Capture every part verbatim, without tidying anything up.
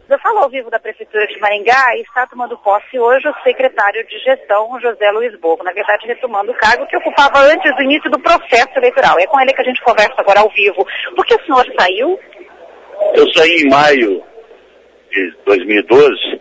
Eu falo ao vivo da Prefeitura de Maringá e está tomando posse hoje o secretário de gestão, José Luiz Bovo, na verdade retomando o cargo que ocupava antes do início do processo eleitoral. É com ele que a gente conversa agora ao vivo. Por que o senhor saiu? Eu saí em maio de dois mil e doze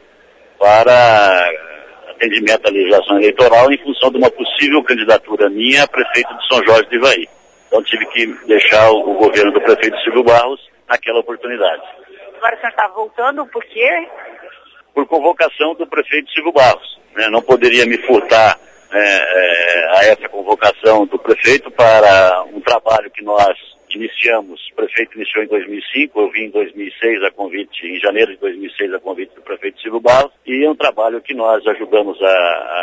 para atendimento à legislação eleitoral em função de uma possível candidatura minha a prefeito de São Jorge do Ivaí. Então tive que deixar o governo do prefeito Silvio Barros naquela oportunidade. Agora o senhor está voltando por quê? Por convocação do prefeito Silvio Barros. Né? Não poderia me furtar é, é, a essa convocação do prefeito para um trabalho que nós iniciamos. O prefeito iniciou em dois mil e cinco, eu vim em dois mil e seis a convite, em janeiro de dois mil e seis a convite do prefeito Silvio Barros, e é um trabalho que nós ajudamos a,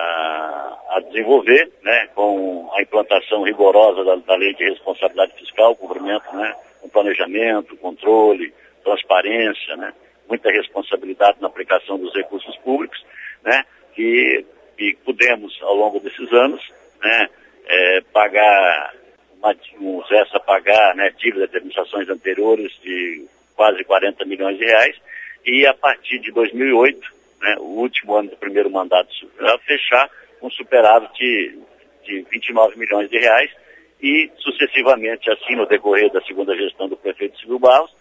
a, a desenvolver, né, com a implantação rigorosa da, da lei de responsabilidade fiscal, cumprimento, né, com planejamento, controle, transparência, né, muita responsabilidade na aplicação dos recursos públicos, né, que, que pudemos, ao longo desses anos, né, é, pagar, uma, um Zessa pagar, né, dívida de administrações anteriores de quase quarenta milhões de reais, e a partir de dois mil e oito, né, o último ano do primeiro mandato, fechar um superávit de, de vinte e nove milhões de reais, e sucessivamente, assim, no decorrer da segunda gestão do prefeito Silvio Barros,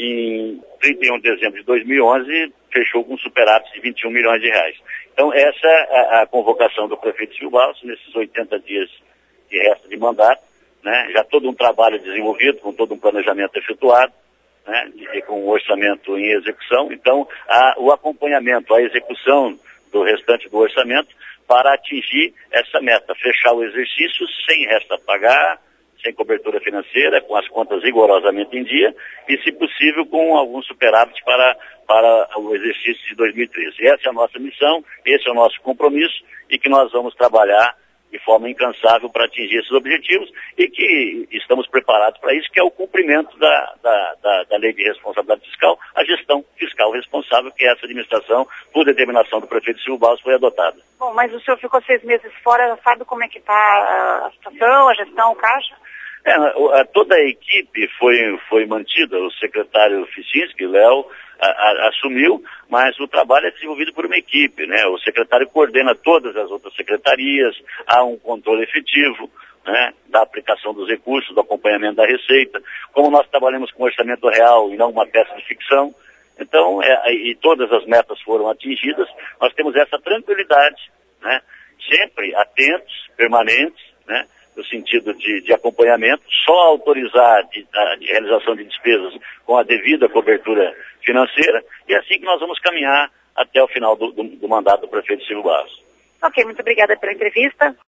em trinta e um de dezembro de dois mil e onze, fechou com um superávit de vinte e um milhões de reais. Então, essa é a, a convocação do prefeito Silvio Barros, nesses oitenta dias de resto de mandato, né, já todo um trabalho desenvolvido, com todo um planejamento efetuado, né, e com um orçamento em execução. Então, a, o acompanhamento, a execução do restante do orçamento para atingir essa meta, fechar o exercício sem resta a pagar, sem cobertura financeira, com as contas rigorosamente em dia e, se possível, com algum superávit para, para o exercício de dois mil e treze. Essa é a nossa missão, esse é o nosso compromisso e que nós vamos trabalhar de forma incansável para atingir esses objetivos e que estamos preparados para isso, que é o cumprimento da, da, da, da lei de responsabilidade fiscal, a gestão fiscal responsável que essa administração, por determinação do prefeito Silvio Barros, foi adotada. Bom, mas o senhor ficou seis meses fora, sabe como é que está a situação, a gestão, o caixa? É, a, toda a equipe foi, foi mantida, o secretário Ficinski, Léo, a, a, assumiu, mas o trabalho é desenvolvido por uma equipe, né? O secretário coordena todas as outras secretarias, há um controle efetivo, né, da aplicação dos recursos, do acompanhamento da receita. Como nós trabalhamos com orçamento real e não uma peça de ficção, então, é, e todas as metas foram atingidas, nós temos essa tranquilidade, né, sempre atentos, permanentes, né, no sentido de, de acompanhamento, só autorizar de, de realização de despesas com a devida cobertura financeira, e é assim que nós vamos caminhar até o final do, do, do mandato do prefeito Silvio Barros. Ok, muito obrigada pela entrevista.